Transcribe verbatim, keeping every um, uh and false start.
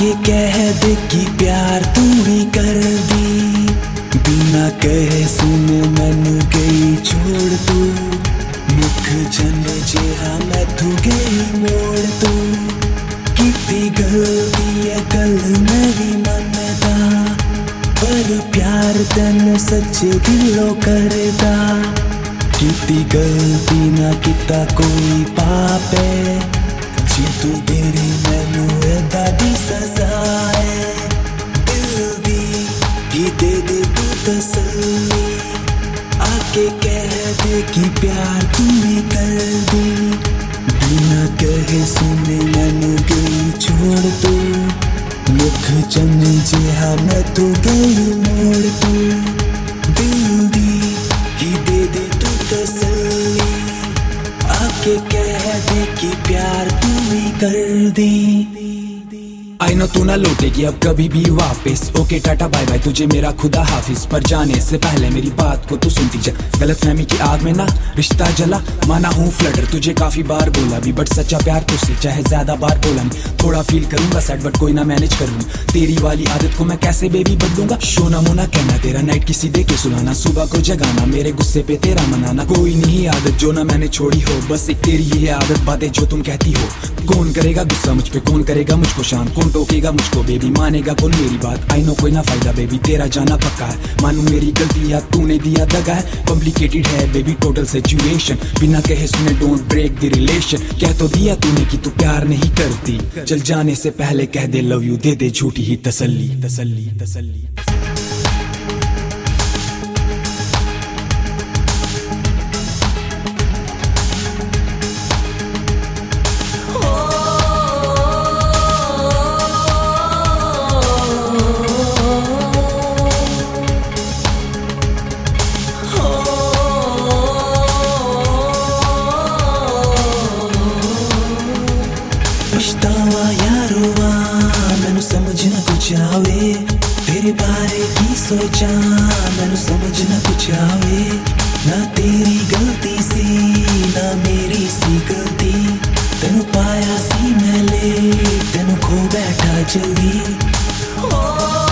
आके कह दे कि प्यार तू भी कर दी, बिना कहे सुने मैनू गई छोड़ तू, मुख जन जिहा मैथू गई मोड़ तू, किती गलती है गल मैं भी मनदा, पर प्यार तेनू सच्चे दिलों करदा, किती गलती ना किता कोई पाप है, जे तू तेरी मैनू ऐदा दी सजा है, दिल दी ही दे दे तू तसल्ली, आके कह दे कि प्यार तू भी कर दी, बिना कहे सुने मैनू गई छोड़ तू, मुख चन जिहा मैं तू गई मोड़ तू, दिल दी ही दे दे तू तसल्ली, आके कह दे कि प्यार तू भी कर दी। आई नो तू ना लौटेगी अब कभी भी वापस, ओके टाटा बाय बाय तुझे मेरा खुदा हाफिज, पर जाने से पहले मेरी बात को तू सुनती जा, गलत फहमी की आग में ना रिश्ता जला, माना हूँ फ्लटर तुझे काफी बार बोला भी, बट सच्चा प्यार तुझसे चाहे ज्यादा बार बोला नहीं, थोड़ा फील करूंगा सैड बट कोई ना मैनेज करूंगा, तेरी वाली आदत को मैं कैसे बेबी बदलूंगा, शोना मोना कहना तेरा नाइट किसी दे के सुनाना, सुबह को जगाना मेरे गुस्से पे तेरा मनाना, कोई नहीं आदत जो ना मैंने छोड़ी हो, बस एक तेरी ये आदत बातें जो तुम कहती हो, कौन करेगा गुस्सा मुझ पे, कौन करेगा मुझको शांत, कौन टोकेगा मुझको बेबी, मानेगा कौन मेरी बात, आई नो कोई ना फायदा बेबी तेरा जाना पक्का है, मानू मेरी गलती या तूने दिया दगा है, कॉम्प्लिकेटेड है बेबी टोटल सिचुएशन, बिना कहे सुने डोंट ब्रेक द रिलेशन, कह तो दिया तूने कि तू प्यार नहीं करती, चल जाने से पहले कह दे लव यू, दे दे झूठी ही तसल्ली तसल्ली तसल्ली। पछतावा यारोवा मैनू समझ ना कुछ आवे, तेरे बारे की सोचा मैनू समझ ना कुछ आवे, ना तेरी गलती सी ना मेरी सी गलती, तेनू पाया सी मैं ले तेनू खो बैठा जल्दी, ओ